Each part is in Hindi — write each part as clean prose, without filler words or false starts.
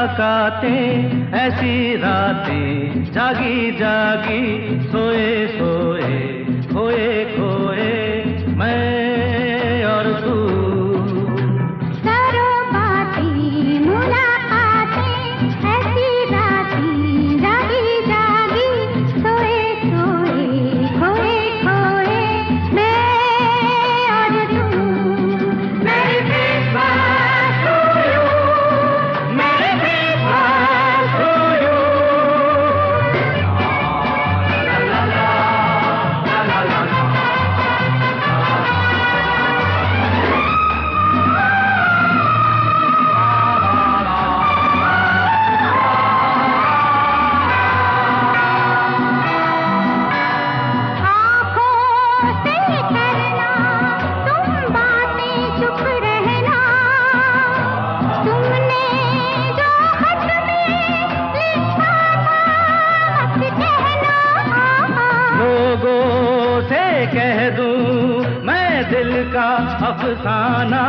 मुलाकातें ऐसी रातें, जागी जागी सोए सोए, खोए खोए मैं और तू। करो बातें मुलाकातें ऐसी रातें, जागी जागी सोए सोए, खोए खोए मैं और तू। Merry Christmas to you, merry Christmas to you. ला ला ला ला ला ला ला। आँखों से करना तुम बातें, चुप रहना। तुमने जो खत में लिखा था मत कहना। लोगों से कह दूं मैं दिल का अफसाना,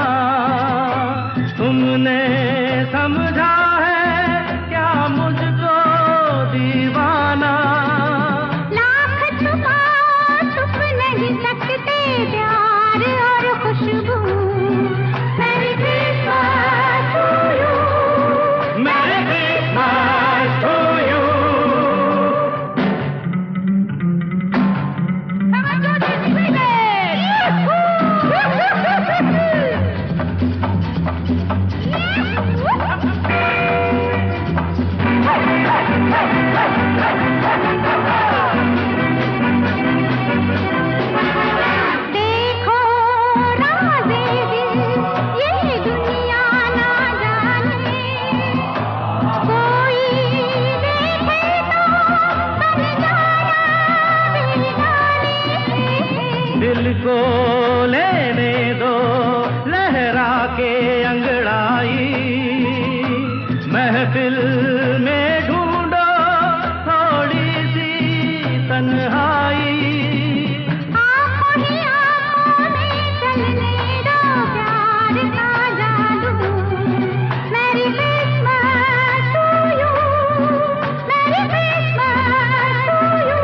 तुमने समझा है क्या मुझको दीवाना। लाख छुपा छुप नहीं सकते प्यार और खुशबू। Merry Christmas to you, merry Christmas to you. देखो राज़े दिल ये दुनिया ना जाने। कोई देखे तो बन जाना बेगाने। दिल को लेने दो लहरा के अंगड़ाई, महफिल में ढूंढो थोड़ी सी तन्हाई। आँखों ही आँखों में चलने दो प्यार का जादू। Merry Christmas to you, merry Christmas to you.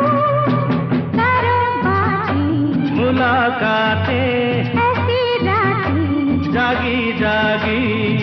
करो बातें मुलाकातें ऐसी रातें, जागी जागी